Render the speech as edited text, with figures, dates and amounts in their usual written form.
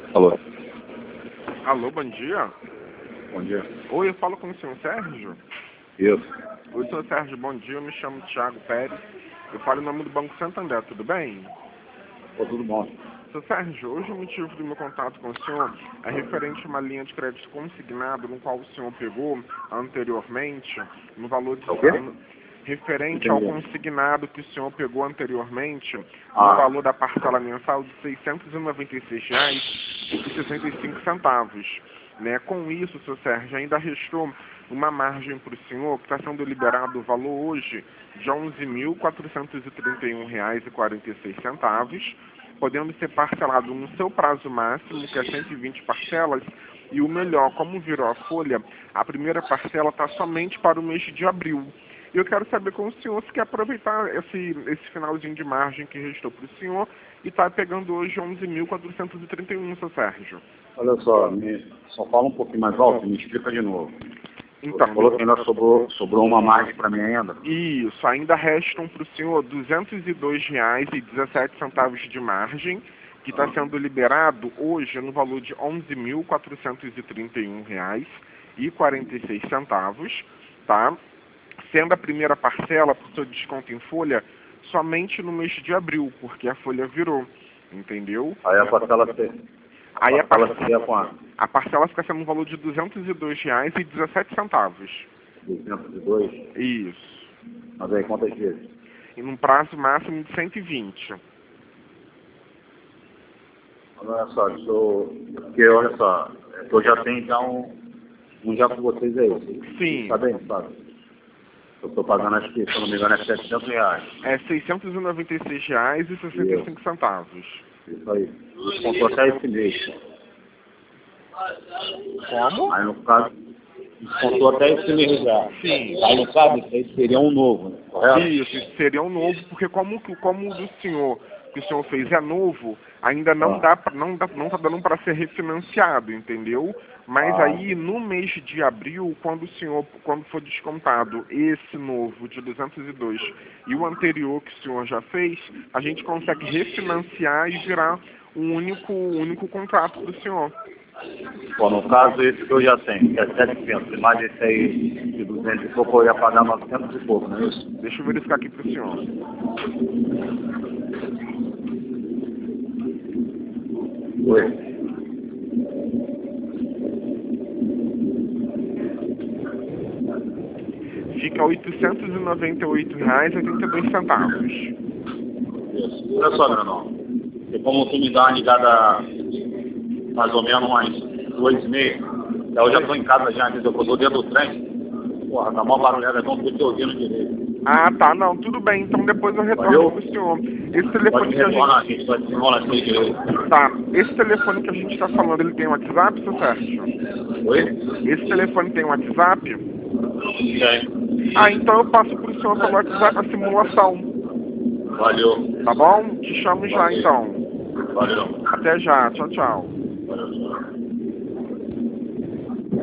Alô. Alô, bom dia. Bom dia. Oi, eu falo com o senhor Sérgio. Isso. Oi, senhor Sérgio, bom dia. Eu me chamo Thiago Pérez. Eu falo em nome do Banco Santander, tudo bem? Pô, tudo bom. Senhor Sérgio, hoje o motivo do meu contato com o senhor é referente a uma linha de crédito consignado no qual o senhor pegou anteriormente, no valor de... É o quê? Referente ao Entendi. consignado que o senhor pegou anteriormente, no Ah. valor da parcela mensal de R$ 696,65. Né? Com isso, senhor Sérgio, ainda restou uma margem para o senhor, que está sendo liberado o valor hoje de R$ 11.431,46, podendo ser parcelado no seu prazo máximo, que é 120 parcelas, e o melhor, como virou a folha, a primeira parcela está somente para o mês de abril. E eu quero saber com o senhor se quer aproveitar esse finalzinho de margem que restou para o senhor e está pegando hoje 11.431, seu Sérgio. Olha só, só fala um pouquinho mais alto e me explica de novo. Então, Você falou que ainda sobrou uma margem para mim ainda? Isso, ainda restam para o senhor R$ 202,17 de margem, que está sendo liberado hoje no valor de R$ 11.431,46, tá? Sendo a primeira parcela, por seu desconto em folha, somente no mês de abril, porque a folha virou, entendeu? Aí a parcela seria quanto? A parcela fica sendo um valor de R$ 202,17. 202? Isso. Mas aí, quantas vezes? E num prazo máximo de 120. Olha só, porque olha só, eu já tenho já um já com vocês aí. Sim. Tá bem, sabe? Eu estou pagando, acho que, se eu não me engano, é R$700. É R$ 696,65. Isso aí. Descontou até esse mês. Como? Aí, no caso, descontou até esse mês já. Sim. Aí, no caso, isso aí seria um novo, né? Correto? Isso seria um novo, porque como o do senhor, que o senhor fez é novo, ainda não Ah. não tá dando para ser refinanciado, entendeu? Mas aí no mês de abril, quando for descontado esse novo de 202 e o anterior que o senhor já fez, a gente consegue refinanciar e virar um único contrato para o senhor. Bom, no caso, esse que eu já tenho, que é 700, e mais esse aí de 200 e pouco, eu ia pagar 900 e pouco, não é isso? Deixa eu verificar aqui para o senhor. Oi. Fica R$ 898,82. Isso. Olha só, meu irmão. E como tu me dá uma ligada mais ou menos umas 2h30, eu já estou em casa já, entendeu? Eu estou dentro do trem. Porra, tá mó barulhada, não estou te ouvindo direito. Ah, tá, não, tudo bem, então depois eu retorno Valeu? pro senhor. Esse Pode telefone me que a retornar gente... aqui, pode me enrolar aqui direito. Tá, esse telefone que a gente tá falando, ele tem WhatsApp, seu Sérgio? Oi? Esse telefone tem WhatsApp? Tem. Ah, então eu passo pro senhor pelo WhatsApp a simulação, Valeu. tá bom? Te chamo já, então. Valeu. Até já, tchau, tchau. Valeu.